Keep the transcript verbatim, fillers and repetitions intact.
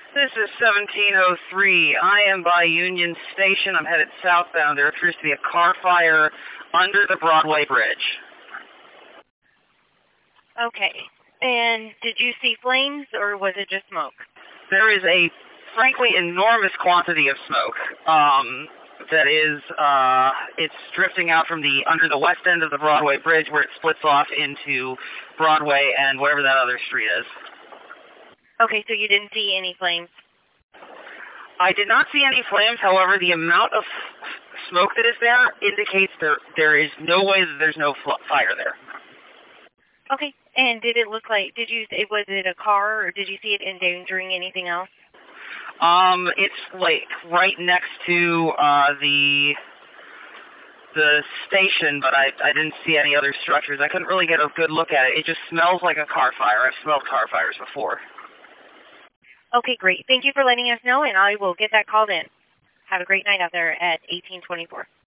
This is seventeen oh three. I am by Union Station. I'm headed southbound. There appears to be a car fire under the Broadway Bridge. Okay. And did you see flames, or was it just smoke? There is a, frankly, enormous quantity of smoke. Um, that is, uh, it's drifting out from the, under the west end of the Broadway Bridge where it splits off into Broadway and whatever that other street is. Okay, so you didn't see any flames? I did not see any flames. However, the amount of smoke that is there indicates there there is no way that there's no fire there. Okay, and did it look like, did you, was it a car, or did you see it endangering anything else? Um, it's like right next to uh, the the station, but I I didn't see any other structures. I couldn't really get a good look at it. It just smells like a car fire. I've smelled car fires before. Okay, great. Thank you for letting us know, and I will get that called in. Have a great night out there at eighteen twenty-four.